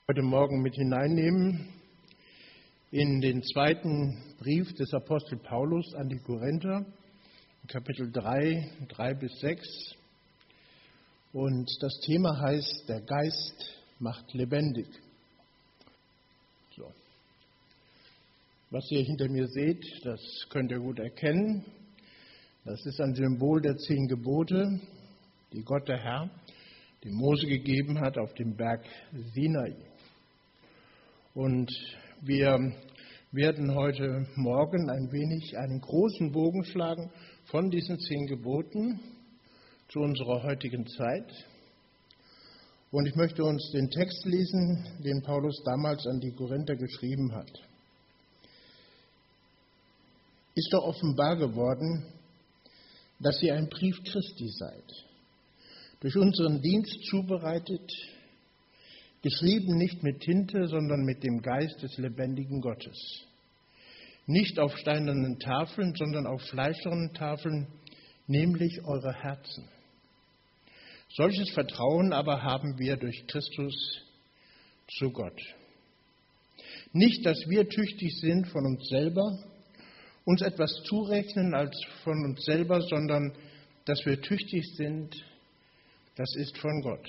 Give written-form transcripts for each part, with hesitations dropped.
Heute Morgen mit hineinnehmen in den zweiten Brief des Apostel Paulus an die Korinther, Kapitel 3 bis 6. Und das Thema heißt, der Geist macht lebendig. So. Was ihr hinter mir seht, das könnt ihr gut erkennen. Das ist ein Symbol der 10 Gebote, die Gott der Herr dem Mose gegeben hat auf dem Berg Sinai. Und wir werden heute Morgen ein wenig einen großen Bogen schlagen von diesen 10 Geboten zu unserer heutigen Zeit. Und ich möchte uns den Text lesen, den Paulus damals an die Korinther geschrieben hat. Ist doch offenbar geworden, dass ihr ein Brief Christi seid, durch unseren Dienst zubereitet, geschrieben nicht mit Tinte, sondern mit dem Geist des lebendigen Gottes. Nicht auf steinernen Tafeln, sondern auf fleischernen Tafeln, nämlich eure Herzen. Solches Vertrauen aber haben wir durch Christus zu Gott. Nicht, dass wir tüchtig sind von uns selber, uns etwas zurechnen als von uns selber, sondern dass wir tüchtig sind, das ist von Gott,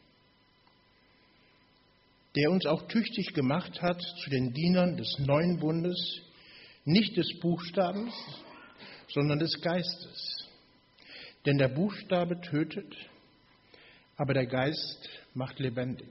der uns auch tüchtig gemacht hat zu den Dienern des neuen Bundes, nicht des Buchstabens, sondern des Geistes. Denn der Buchstabe tötet, aber der Geist macht lebendig.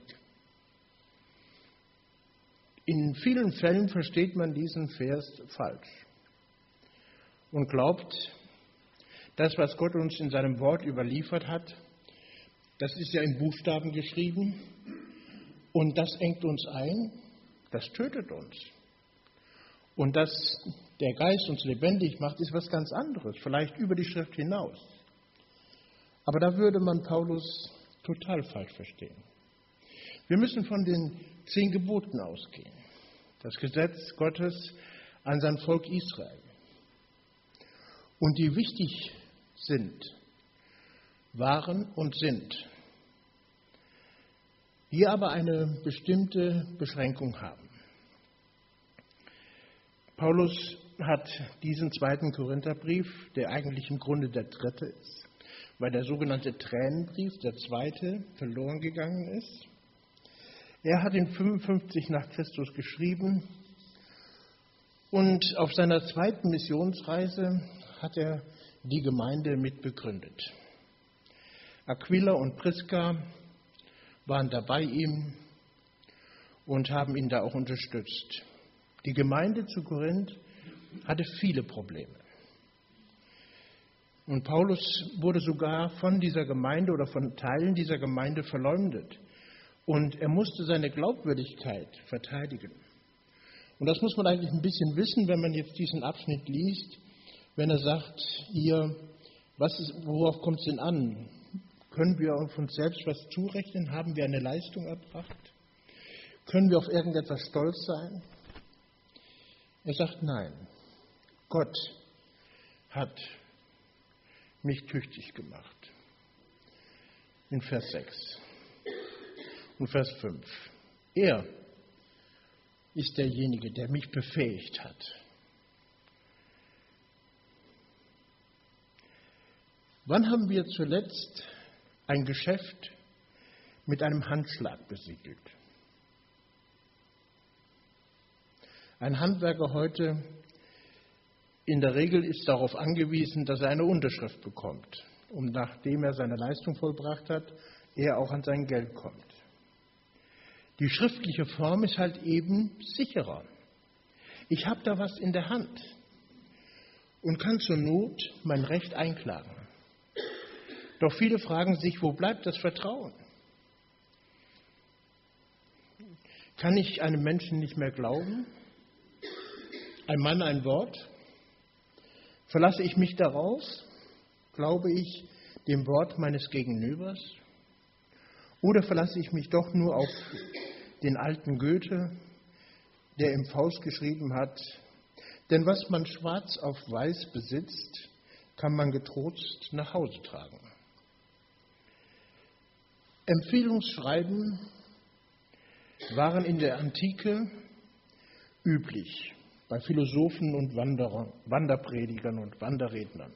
In vielen Fällen versteht man diesen Vers falsch und glaubt, das, was Gott uns in seinem Wort überliefert hat, das ist ja in Buchstaben geschrieben. Und das engt uns ein, das tötet uns. Und dass der Geist uns lebendig macht, ist was ganz anderes, vielleicht über die Schrift hinaus. Aber da würde man Paulus total falsch verstehen. Wir müssen von den 10 Geboten ausgehen. Das Gesetz Gottes an sein Volk Israel. Und die wichtig sind, waren und sind, die aber eine bestimmte Beschränkung haben. Paulus hat diesen 2. Korintherbrief, der eigentlich im Grunde der 3. ist, weil der sogenannte Tränenbrief, der 2., verloren gegangen ist. Er hat ihn 55 nach Christus geschrieben und auf seiner 2. Missionsreise hat er die Gemeinde mitbegründet. Aquila und Prisca waren da bei ihm und haben ihn da auch unterstützt. Die Gemeinde zu Korinth hatte viele Probleme. Und Paulus wurde sogar von dieser Gemeinde oder von Teilen dieser Gemeinde verleumdet. Und er musste seine Glaubwürdigkeit verteidigen. Und das muss man eigentlich ein bisschen wissen, wenn man jetzt diesen Abschnitt liest, wenn er sagt, hier, worauf kommt es denn an? Können wir auf uns selbst was zurechnen? Haben wir eine Leistung erbracht? Können wir auf irgendetwas stolz sein? Er sagt, nein, Gott hat mich tüchtig gemacht. In Vers 6 und Vers 5. Er ist derjenige, der mich befähigt hat. Wann haben wir zuletzt ein Geschäft mit einem Handschlag besiegelt? Ein Handwerker heute in der Regel ist darauf angewiesen, dass er eine Unterschrift bekommt, um nachdem er seine Leistung vollbracht hat, er auch an sein Geld kommt. Die schriftliche Form ist halt eben sicherer. Ich habe da was in der Hand und kann zur Not mein Recht einklagen. Doch viele fragen sich, wo bleibt das Vertrauen? Kann ich einem Menschen nicht mehr glauben? Ein Mann, ein Wort? Verlasse ich mich darauf? Glaube ich dem Wort meines Gegenübers? Oder verlasse ich mich doch nur auf den alten Goethe, der im Faust geschrieben hat, denn was man schwarz auf weiß besitzt, kann man getrost nach Hause tragen. Empfehlungsschreiben waren in der Antike üblich, bei Philosophen und Wanderpredigern und Wanderrednern.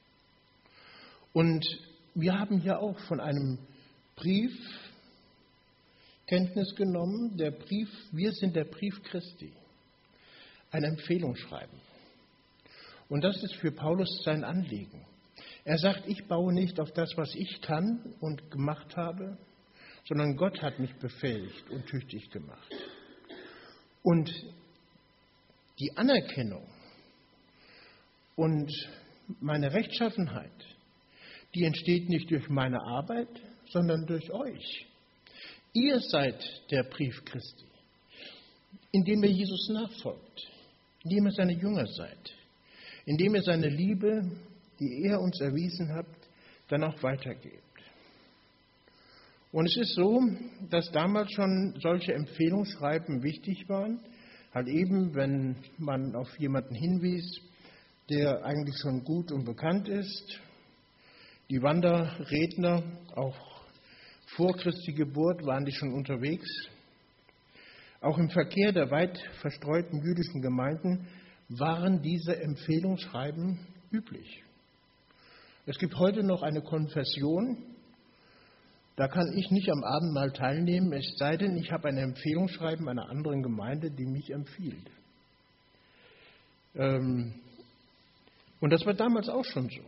Und wir haben hier auch von einem Brief Kenntnis genommen, der Brief, wir sind der Brief Christi, ein Empfehlungsschreiben. Und das ist für Paulus sein Anliegen. Er sagt, ich baue nicht auf das, was ich kann und gemacht habe, sondern Gott hat mich befähigt und tüchtig gemacht. Und die Anerkennung und meine Rechtschaffenheit, die entsteht nicht durch meine Arbeit, sondern durch euch. Ihr seid der Brief Christi, indem ihr Jesus nachfolgt, indem ihr seine Jünger seid, indem ihr seine Liebe, die er uns erwiesen hat, dann auch weitergebt. Und es ist so, dass damals schon solche Empfehlungsschreiben wichtig waren, halt eben, wenn man auf jemanden hinwies, der eigentlich schon gut und bekannt ist. Die Wanderredner, auch vor Christi Geburt, waren die schon unterwegs. Auch im Verkehr der weit verstreuten jüdischen Gemeinden waren diese Empfehlungsschreiben üblich. Es gibt heute noch eine Konfession, da kann ich nicht am Abendmahl teilnehmen, es sei denn, ich habe ein Empfehlungsschreiben einer anderen Gemeinde, die mich empfiehlt. Und das war damals auch schon so.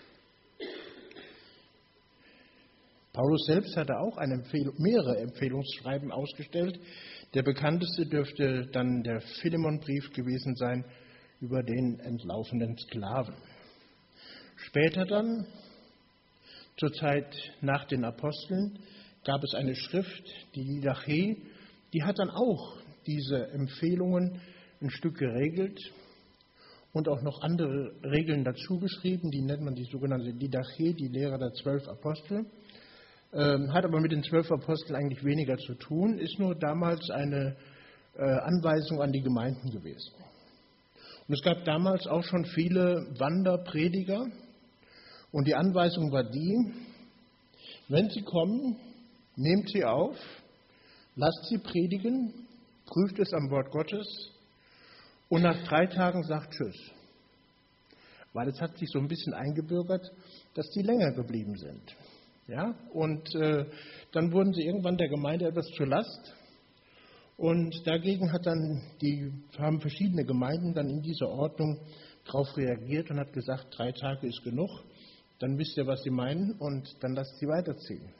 Paulus selbst hatte auch mehrere Empfehlungsschreiben ausgestellt. Der bekannteste dürfte dann der Philemonbrief gewesen sein über den entlaufenen Sklaven. Später dann, zur Zeit nach den Aposteln, gab es eine Schrift, die Didache, die hat dann auch diese Empfehlungen ein Stück geregelt und auch noch andere Regeln dazu geschrieben, die nennt man die sogenannte Didache, die Lehre der 12 Apostel. Hat aber mit den 12 Aposteln eigentlich weniger zu tun, ist nur damals eine Anweisung an die Gemeinden gewesen. Und es gab damals auch schon viele Wanderprediger und die Anweisung war die, wenn sie kommen, nehmt sie auf, lasst sie predigen, prüft es am Wort Gottes und nach 3 Tagen sagt Tschüss. Weil es hat sich so ein bisschen eingebürgert, dass die länger geblieben sind. Ja, und dann wurden sie irgendwann der Gemeinde etwas zur Last. Und dagegen haben verschiedene Gemeinden dann in dieser Ordnung darauf reagiert und hat gesagt, 3 Tage ist genug, dann wisst ihr, was sie meinen und dann lasst sie weiterziehen.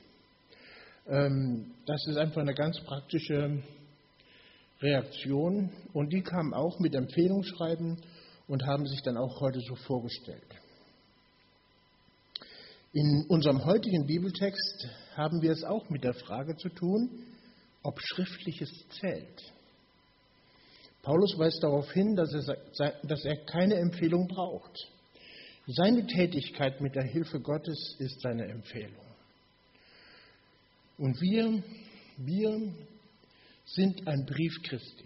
Das ist einfach eine ganz praktische Reaktion und die kamen auch mit Empfehlungsschreiben und haben sich dann auch heute so vorgestellt. In unserem heutigen Bibeltext haben wir es auch mit der Frage zu tun, ob Schriftliches zählt. Paulus weist darauf hin, dass er keine Empfehlung braucht. Seine Tätigkeit mit der Hilfe Gottes ist seine Empfehlung. Und wir sind ein Brief Christi.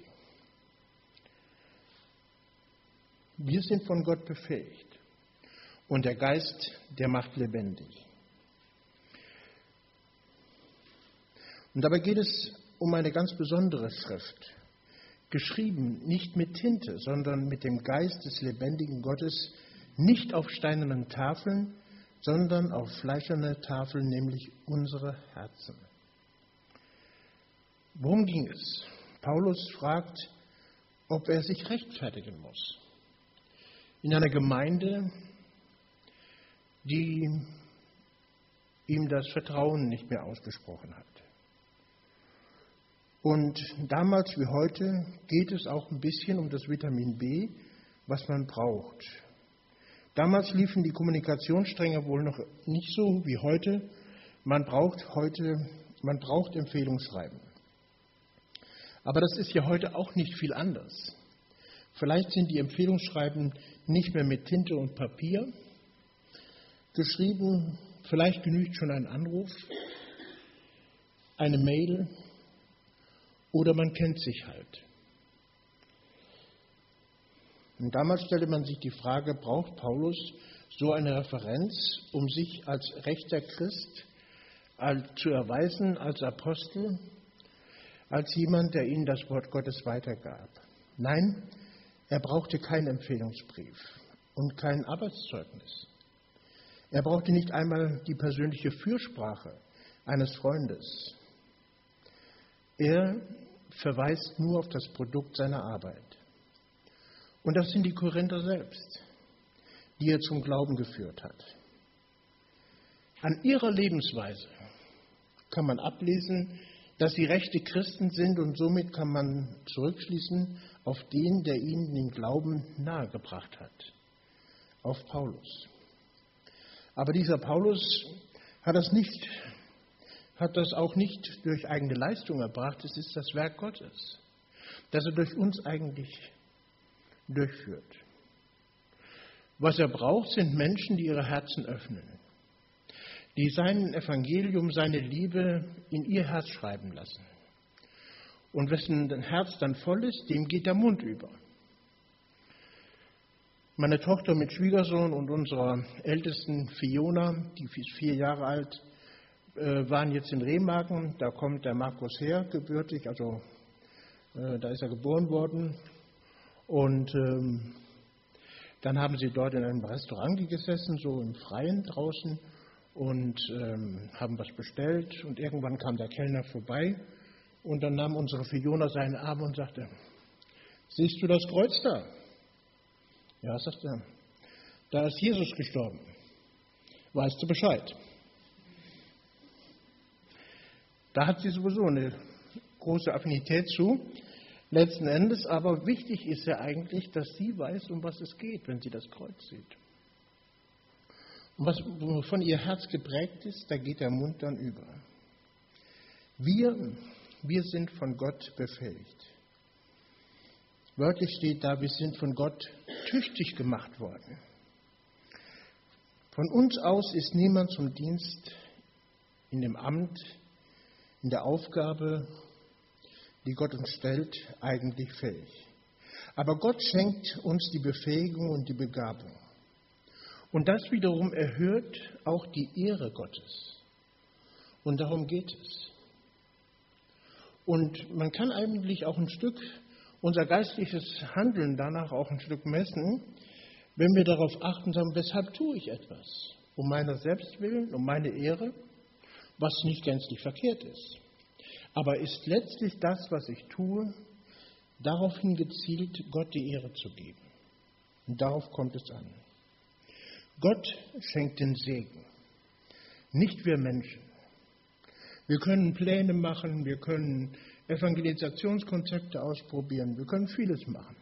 Wir sind von Gott befähigt. Und der Geist, der macht lebendig. Und dabei geht es um eine ganz besondere Schrift, geschrieben nicht mit Tinte, sondern mit dem Geist des lebendigen Gottes, nicht auf steinernen Tafeln, sondern auf fleischerne Tafeln, nämlich unsere Herzen. Worum ging es? Paulus fragt, ob er sich rechtfertigen muss. In einer Gemeinde, die ihm das Vertrauen nicht mehr ausgesprochen hat. Und damals wie heute geht es auch ein bisschen um das Vitamin B, was man braucht. Damals liefen die Kommunikationsstränge wohl noch nicht so wie heute. Man braucht Empfehlungsschreiben. Aber das ist ja heute auch nicht viel anders. Vielleicht sind die Empfehlungsschreiben nicht mehr mit Tinte und Papier geschrieben, vielleicht genügt schon ein Anruf, eine Mail oder man kennt sich halt. Und damals stellte man sich die Frage, braucht Paulus so eine Referenz, um sich als rechter Christ zu erweisen, als Apostel? als jemand, der ihnen das Wort Gottes weitergab. Nein, er brauchte keinen Empfehlungsbrief und kein Arbeitszeugnis. Er brauchte nicht einmal die persönliche Fürsprache eines Freundes. Er verweist nur auf das Produkt seiner Arbeit. Und das sind die Korinther selbst, die er zum Glauben geführt hat. An ihrer Lebensweise kann man ablesen, dass sie rechte Christen sind, und somit kann man zurückschließen auf den, der ihnen den Glauben nahegebracht hat, auf Paulus. Aber dieser Paulus hat das auch nicht durch eigene Leistung erbracht. Es ist das Werk Gottes, das er durch uns eigentlich durchführt. Was er braucht, sind Menschen, die ihre Herzen öffnen, die sein Evangelium, seine Liebe in ihr Herz schreiben lassen. Und wessen Herz dann voll ist, dem geht der Mund über. Meine Tochter mit Schwiegersohn und unserer Ältesten Fiona, die ist 4 Jahre alt, waren jetzt in Remagen. Da kommt der Markus her, gebürtig, also da ist er geboren worden. Und dann haben sie dort in einem Restaurant gesessen, so im Freien draußen, und haben was bestellt. Und irgendwann kam der Kellner vorbei und dann nahm unsere Fiona seinen Arm und sagte: Siehst du das Kreuz da? Ja, sagt er. Da ist Jesus gestorben. Weißt du Bescheid? Da hat sie sowieso eine große Affinität zu. Letzten Endes aber wichtig ist ja eigentlich, dass sie weiß, um was es geht, wenn sie das Kreuz sieht. Und wovon ihr Herz geprägt ist, da geht der Mund dann über. Wir sind von Gott befähigt. Wörtlich steht da, wir sind von Gott tüchtig gemacht worden. Von uns aus ist niemand zum Dienst in dem Amt, in der Aufgabe, die Gott uns stellt, eigentlich fähig. Aber Gott schenkt uns die Befähigung und die Begabung. Und das wiederum erhöht auch die Ehre Gottes. Und darum geht es. Und man kann eigentlich auch ein Stück unser geistliches Handeln danach auch ein Stück messen, wenn wir darauf achten und sagen, weshalb tue ich etwas? Um meiner selbst willen, um meine Ehre, was nicht gänzlich verkehrt ist. Aber ist letztlich das, was ich tue, daraufhin gezielt, Gott die Ehre zu geben. Und darauf kommt es an. Gott schenkt den Segen, nicht wir Menschen. Wir können Pläne machen, wir können Evangelisationskonzepte ausprobieren, wir können vieles machen.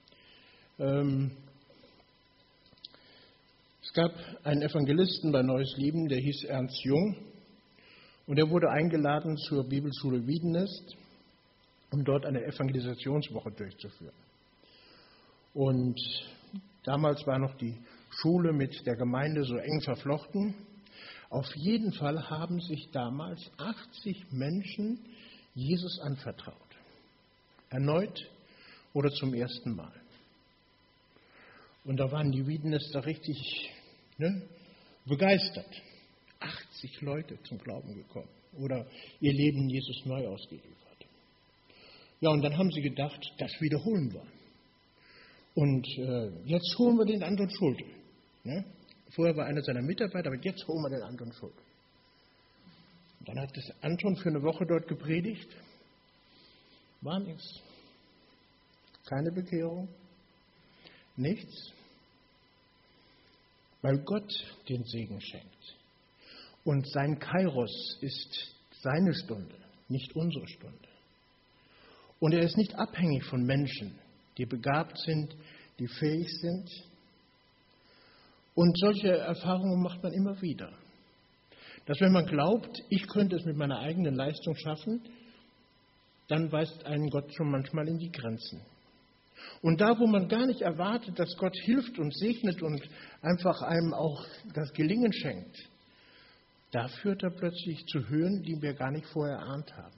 Es gab einen Evangelisten bei Neues Leben, der hieß Ernst Jung, und er wurde eingeladen zur Bibelschule Wiedenest, um dort eine Evangelisationswoche durchzuführen. Und damals war noch die Schule mit der Gemeinde so eng verflochten. Auf jeden Fall haben sich damals 80 Menschen Jesus anvertraut. Erneut oder zum ersten Mal. Und da waren die Wiedenester richtig begeistert. 80 Leute zum Glauben gekommen oder ihr Leben Jesus neu ausgeliefert. Ja, und dann haben sie gedacht, das wiederholen wir. Und jetzt holen wir den anderen Schulte. Ne? Vorher war einer seiner Mitarbeiter, aber jetzt holen wir den anderen Schulte. Und dann hat das Anton für eine Woche dort gepredigt. War nichts. Keine Bekehrung. Nichts. Weil Gott den Segen schenkt. Und sein Kairos ist seine Stunde, nicht unsere Stunde. Und er ist nicht abhängig von Menschen, die begabt sind, die fähig sind. Und solche Erfahrungen macht man immer wieder. Dass wenn man glaubt, ich könnte es mit meiner eigenen Leistung schaffen, dann weist einen Gott schon manchmal in die Grenzen. Und da, wo man gar nicht erwartet, dass Gott hilft und segnet und einfach einem auch das Gelingen schenkt, da führt er plötzlich zu Höhen, die wir gar nicht vorher erahnt haben.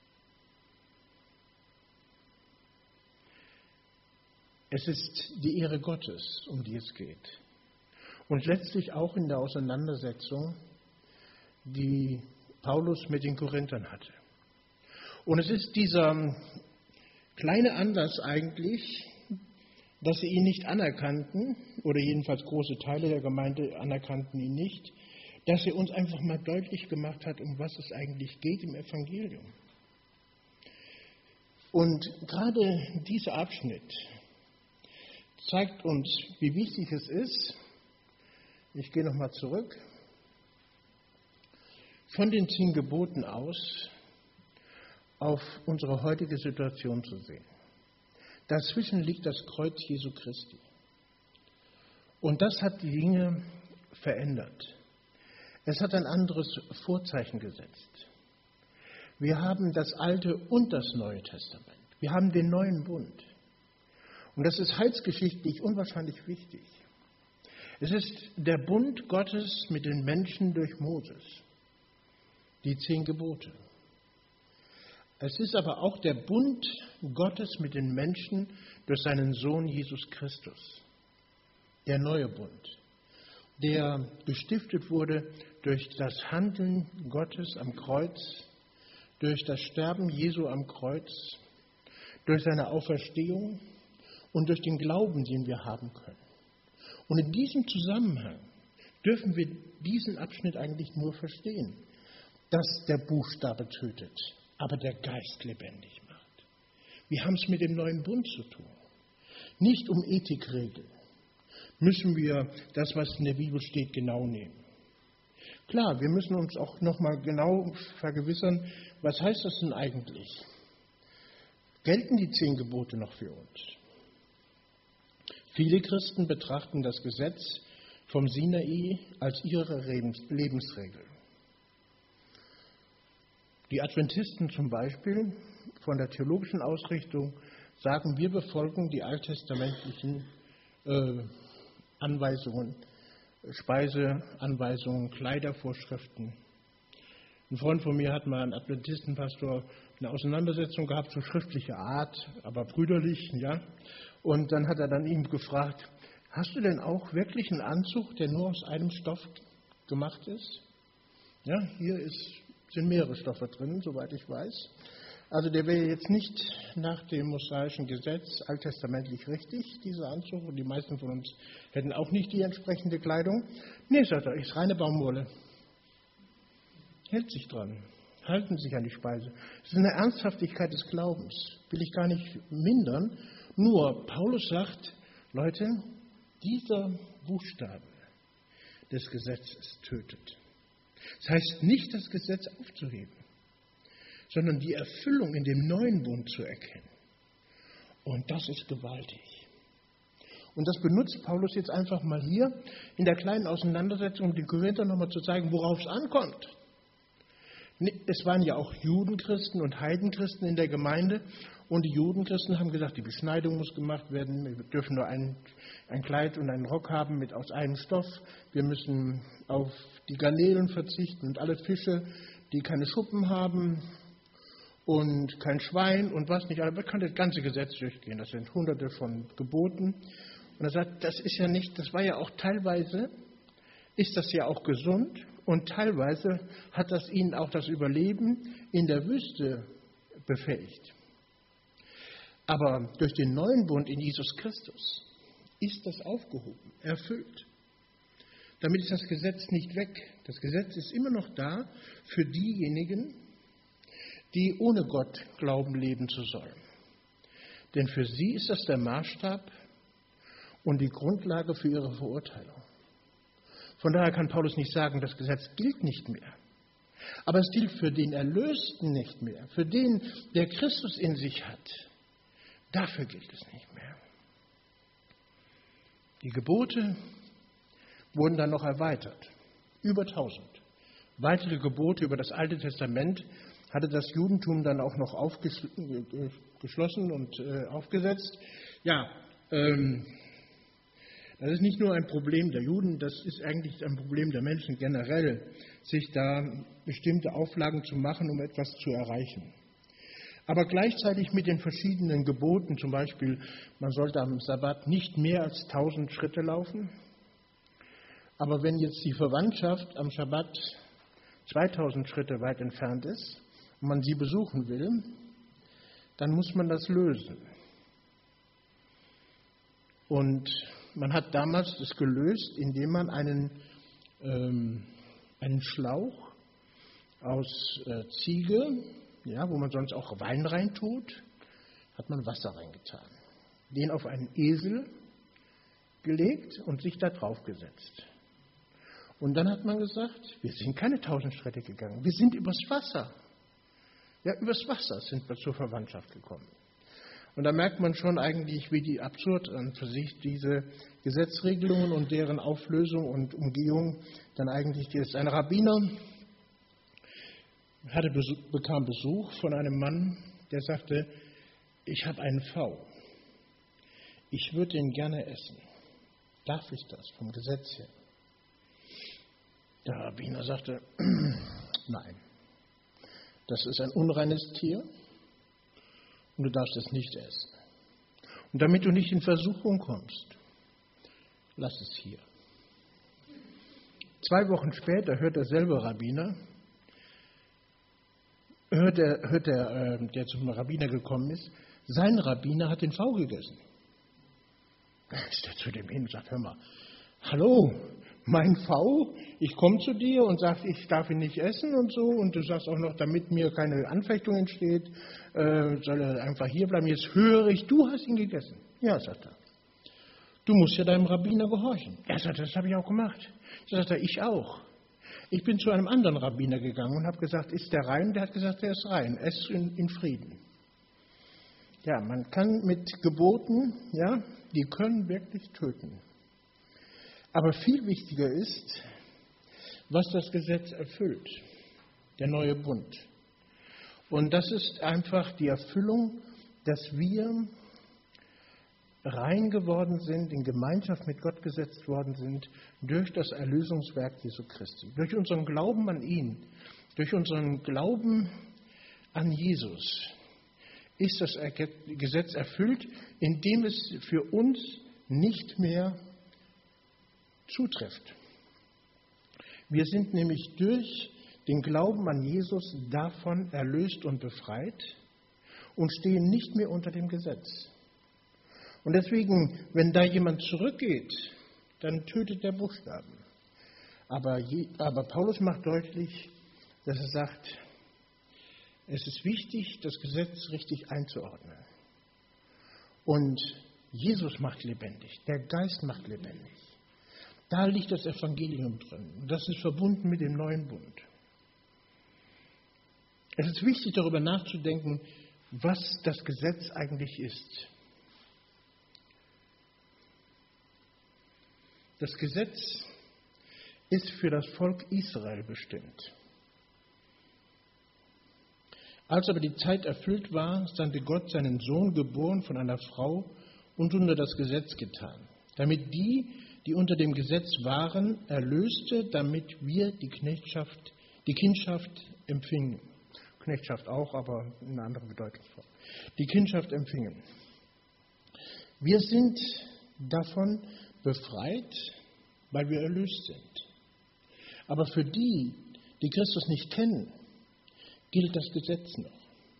Es ist die Ehre Gottes, um die es geht. Und letztlich auch in der Auseinandersetzung, die Paulus mit den Korinthern hatte. Und es ist dieser kleine Anlass eigentlich, dass sie ihn nicht anerkannten, oder jedenfalls große Teile der Gemeinde anerkannten ihn nicht, dass er uns einfach mal deutlich gemacht hat, um was es eigentlich geht im Evangelium. Und gerade dieser Abschnitt zeigt uns, wie wichtig es ist, ich gehe nochmal zurück, von den 10 Geboten aus auf unsere heutige Situation zu sehen. Dazwischen liegt das Kreuz Jesu Christi. Und das hat die Dinge verändert. Es hat ein anderes Vorzeichen gesetzt. Wir haben das Alte und das Neue Testament. Wir haben den neuen Bund. Und das ist heilsgeschichtlich unwahrscheinlich wichtig. Es ist der Bund Gottes mit den Menschen durch Moses. Die 10 Gebote. Es ist aber auch der Bund Gottes mit den Menschen durch seinen Sohn Jesus Christus. Der neue Bund, der gestiftet wurde durch das Handeln Gottes am Kreuz, durch das Sterben Jesu am Kreuz, durch seine Auferstehung und durch den Glauben, den wir haben können. Und in diesem Zusammenhang dürfen wir diesen Abschnitt eigentlich nur verstehen, dass der Buchstabe tötet, aber der Geist lebendig macht. Wir haben es mit dem neuen Bund zu tun. Nicht um Ethikregeln müssen wir das, was in der Bibel steht, genau nehmen. Klar, wir müssen uns auch nochmal genau vergewissern, was heißt das denn eigentlich? Gelten die 10 Gebote noch für uns? Viele Christen betrachten das Gesetz vom Sinai als ihre Lebensregel. Die Adventisten zum Beispiel von der theologischen Ausrichtung sagen, wir befolgen die alttestamentlichen Anweisungen, Speiseanweisungen, Kleidervorschriften. Ein Freund von mir hat mal einen Adventistenpastor eine Auseinandersetzung gehabt, so schriftlicher Art, aber brüderlich, ja. Und dann hat er dann ihm gefragt, hast du denn auch wirklich einen Anzug, der nur aus einem Stoff gemacht ist? Ja, hier sind mehrere Stoffe drin, soweit ich weiß. Also der wäre jetzt nicht nach dem mosaischen Gesetz alttestamentlich richtig, dieser Anzug. Und die meisten von uns hätten auch nicht die entsprechende Kleidung. Nee, sagt er, ist reine Baumwolle. Hält sich dran. Halten sich an die Speise. Das ist eine Ernsthaftigkeit des Glaubens. Will ich gar nicht mindern. Nur Paulus sagt, Leute, dieser Buchstabe des Gesetzes tötet. Das heißt nicht, das Gesetz aufzuheben, sondern die Erfüllung in dem neuen Bund zu erkennen. Und das ist gewaltig. Und das benutzt Paulus jetzt einfach mal hier in der kleinen Auseinandersetzung, um den Korinthern nochmal zu zeigen, worauf es ankommt. Es waren ja auch Judenchristen und Heidenchristen in der Gemeinde. Und die Judenchristen haben gesagt, die Beschneidung muss gemacht werden. Wir dürfen nur ein Kleid und einen Rock haben aus einem Stoff. Wir müssen auf die Garnelen verzichten und alle Fische, die keine Schuppen haben und kein Schwein und was nicht. Aber man kann das ganze Gesetz durchgehen. Das sind hunderte von Geboten. Und er sagt, das ist ja nicht, das war ja auch teilweise, ist das ja auch gesund. Und teilweise hat das ihnen auch das Überleben in der Wüste befähigt. Aber durch den neuen Bund in Jesus Christus ist das aufgehoben, erfüllt. Damit ist das Gesetz nicht weg. Das Gesetz ist immer noch da für diejenigen, die ohne Gott glauben, leben zu sollen. Denn für sie ist das der Maßstab und die Grundlage für ihre Verurteilung. Von daher kann Paulus nicht sagen, das Gesetz gilt nicht mehr. Aber es gilt für den Erlösten nicht mehr, für den, der Christus in sich hat. Dafür gilt es nicht mehr. Die Gebote wurden dann noch erweitert. Über 1000. Weitere Gebote über das Alte Testament hatte das Judentum dann auch noch geschlossen und aufgesetzt. Ja, das ist nicht nur ein Problem der Juden, das ist eigentlich ein Problem der Menschen generell, sich da bestimmte Auflagen zu machen, um etwas zu erreichen. Aber gleichzeitig mit den verschiedenen Geboten, zum Beispiel, man sollte am Sabbat nicht mehr als 1000 Schritte laufen. Aber wenn jetzt die Verwandtschaft am Sabbat 2000 Schritte weit entfernt ist und man sie besuchen will, dann muss man das lösen. Und man hat damals das gelöst, indem man einen Schlauch aus Ziege, ja, wo man sonst auch Wein reintut, hat man Wasser reingetan. Den auf einen Esel gelegt und sich da drauf gesetzt. Und dann hat man gesagt, wir sind keine 1000 Schritte gegangen, wir sind übers Wasser. Ja, übers Wasser sind wir zur Verwandtschaft gekommen. Und da merkt man schon eigentlich, wie absurd an für sich diese Gesetzregelungen und deren Auflösung und Umgehung dann eigentlich ist. Ein Rabbiner bekam Besuch von einem Mann, der sagte, ich habe einen Pfau, ich würde ihn gerne essen. Darf ich das vom Gesetz her? Der Rabbiner sagte, nein, das ist ein unreines Tier und du darfst es nicht essen. Und damit du nicht in Versuchung kommst, lass es hier. 2 Wochen später hört derselbe Rabbiner, der zum Rabbiner gekommen ist, sein Rabbiner hat den Pfau gegessen. Dann ist er zu dem hin und sagt, hör mal, hallo, mein Pfau, ich komme zu dir und sage, ich darf ihn nicht essen und so, und du sagst auch noch, damit mir keine Anfechtung entsteht, soll er einfach hier bleiben. Jetzt höre ich, du hast ihn gegessen. Ja, sagt er. Du musst ja deinem Rabbiner gehorchen. Er sagt, das habe ich auch gemacht. Sagt er, ich auch. Ich bin zu einem anderen Rabbiner gegangen und habe gesagt, ist der rein? Der hat gesagt, der ist rein. Ess in Frieden. Ja, man kann mit Geboten, ja, die können wirklich töten. Aber viel wichtiger ist, was das Gesetz erfüllt, der neue Bund. Und das ist einfach die Erfüllung, dass wir rein geworden sind, in Gemeinschaft mit Gott gesetzt worden sind, durch das Erlösungswerk Jesu Christi, durch unseren Glauben an ihn, durch unseren Glauben an Jesus, ist das Gesetz erfüllt, indem es für uns nicht mehr zutrifft. Wir sind nämlich durch den Glauben an Jesus davon erlöst und befreit und stehen nicht mehr unter dem Gesetz. Und deswegen, wenn da jemand zurückgeht, dann tötet der Buchstaben. Aber Paulus macht deutlich, dass er sagt, es ist wichtig, das Gesetz richtig einzuordnen. Und Jesus macht lebendig, der Geist macht lebendig. Da liegt das Evangelium drin. Und das ist verbunden mit dem neuen Bund. Es ist wichtig, darüber nachzudenken, was das Gesetz eigentlich ist. Das Gesetz ist für das Volk Israel bestimmt. Als aber die Zeit erfüllt war, sandte Gott seinen Sohn, geboren von einer Frau und unter das Gesetz getan, damit die unter dem Gesetz waren, erlöste, damit wir die Kindschaft empfingen. Knechtschaft auch, aber in einer anderen Bedeutungsform. Die Kindschaft empfingen. Wir sind davon befreit, weil wir erlöst sind. Aber für die Christus nicht kennen, gilt das Gesetz noch.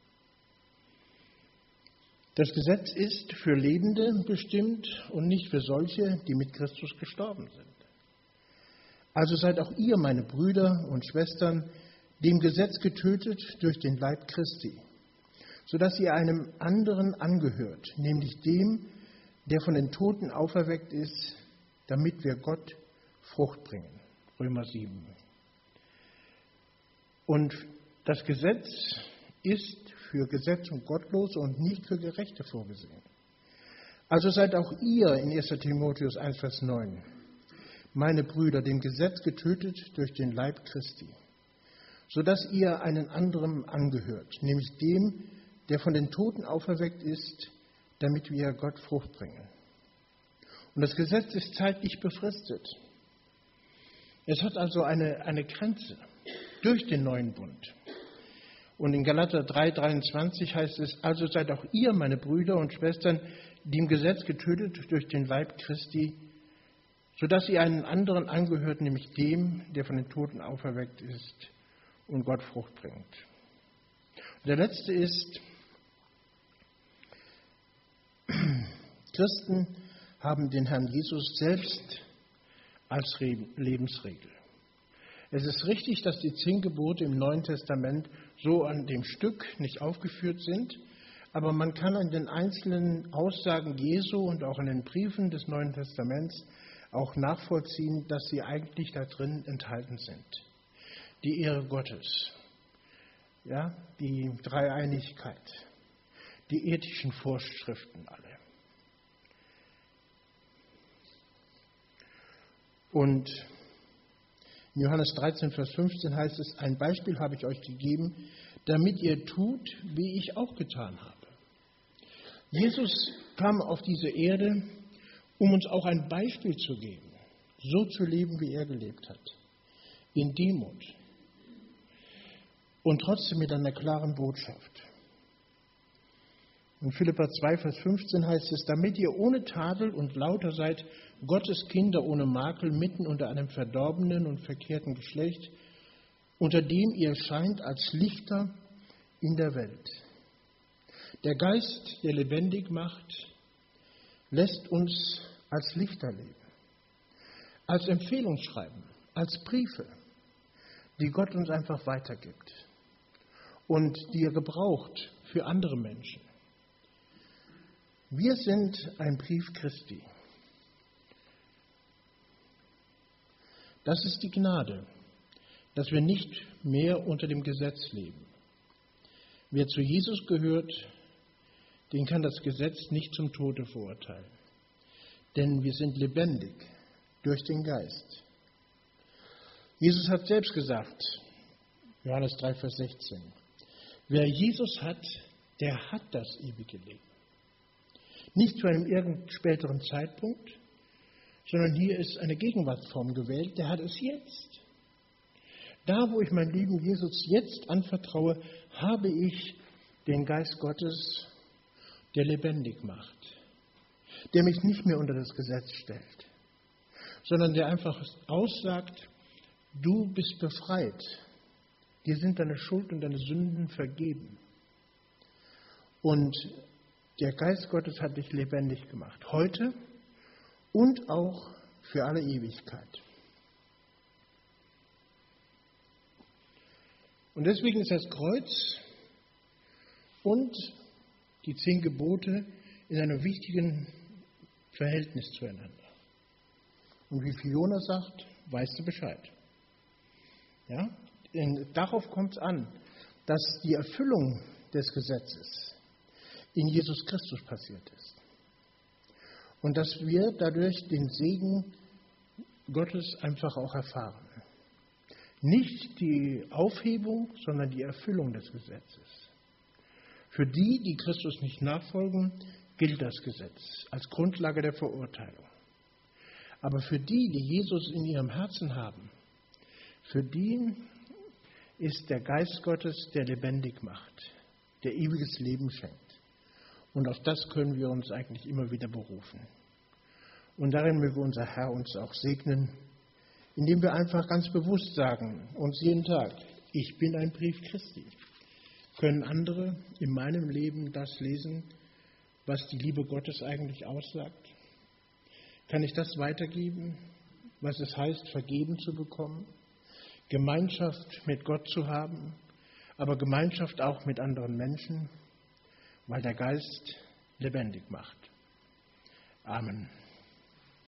Das Gesetz ist für Lebende bestimmt und nicht für solche, die mit Christus gestorben sind. Also seid auch ihr, meine Brüder und Schwestern, dem Gesetz getötet durch den Leib Christi, sodass ihr einem anderen angehört, nämlich dem, der von den Toten auferweckt ist, damit wir Gott Frucht bringen. Römer 7. Und das Gesetz ist für Gesetz und Gottlose und nicht für Gerechte vorgesehen. Also seid auch ihr in 1. Timotheus 1, Vers 9, meine Brüder, dem Gesetz getötet durch den Leib Christi, sodass ihr einen anderen angehört, nämlich dem, der von den Toten auferweckt ist, damit wir Gott Frucht bringen. Und das Gesetz ist zeitlich befristet. Es hat also eine Grenze durch den neuen Bund. Und in Galater 3,23 heißt es, also seid auch ihr, meine Brüder und Schwestern, dem Gesetz getötet durch den Leib Christi, sodass ihr einen anderen angehört, nämlich dem, der von den Toten auferweckt ist und Gott Frucht bringt. Und der letzte ist, Christen haben den Herrn Jesus selbst als Lebensregel. Es ist richtig, dass die 10 Gebote im Neuen Testament so an dem Stück nicht aufgeführt sind, aber man kann an den einzelnen Aussagen Jesu und auch in den Briefen des Neuen Testaments auch nachvollziehen, dass sie eigentlich da drin enthalten sind. Die Ehre Gottes, ja, die Dreieinigkeit, die ethischen Vorschriften alle. Und in Johannes 13, Vers 15 heißt es, ein Beispiel habe ich euch gegeben, damit ihr tut, wie ich auch getan habe. Jesus kam auf diese Erde, um uns auch ein Beispiel zu geben, so zu leben, wie er gelebt hat, in Demut und trotzdem mit einer klaren Botschaft. In Philipper 2, Vers 15 heißt es, damit ihr ohne Tadel und lauter seid, Gottes Kinder ohne Makel, mitten unter einem verdorbenen und verkehrten Geschlecht, unter dem ihr scheint als Lichter in der Welt. Der Geist, der lebendig macht, lässt uns als Lichter leben, als Empfehlungsschreiben, als Briefe, die Gott uns einfach weitergibt und die er gebraucht für andere Menschen. Wir sind ein Brief Christi. Das ist die Gnade, dass wir nicht mehr unter dem Gesetz leben. Wer zu Jesus gehört, den kann das Gesetz nicht zum Tode verurteilen. Denn wir sind lebendig durch den Geist. Jesus hat selbst gesagt, Johannes 3, Vers 16, wer Jesus hat, der hat das ewige Leben. Nicht zu einem irgendeinem späteren Zeitpunkt, sondern hier ist eine Gegenwartsform gewählt, der hat es jetzt. Da, wo ich mein Leben Jesus jetzt anvertraue, habe ich den Geist Gottes, der lebendig macht, der mich nicht mehr unter das Gesetz stellt, sondern der einfach aussagt, du bist befreit, dir sind deine Schuld und deine Sünden vergeben. Und der Geist Gottes hat dich lebendig gemacht, heute und auch für alle Ewigkeit. Und deswegen ist das Kreuz und die 10 Gebote in einem wichtigen Verhältnis zueinander. Und wie Fiona sagt, weißt du Bescheid. Ja? Denn darauf kommt es an, dass die Erfüllung des Gesetzes in Jesus Christus passiert ist. Und dass wir dadurch den Segen Gottes einfach auch erfahren. Nicht die Aufhebung, sondern die Erfüllung des Gesetzes. Für die, die Christus nicht nachfolgen, gilt das Gesetz als Grundlage der Verurteilung. Aber für die, die Jesus in ihrem Herzen haben, für die ist der Geist Gottes, der lebendig macht, der ewiges Leben schenkt. Und auf das können wir uns eigentlich immer wieder berufen. Und darin möge unser Herr uns auch segnen, indem wir einfach ganz bewusst sagen, uns jeden Tag, ich bin ein Brief Christi. Können andere in meinem Leben das lesen, was die Liebe Gottes eigentlich aussagt? Kann ich das weitergeben, was es heißt, vergeben zu bekommen, Gemeinschaft mit Gott zu haben, aber Gemeinschaft auch mit anderen Menschen, weil der Geist lebendig macht. Amen.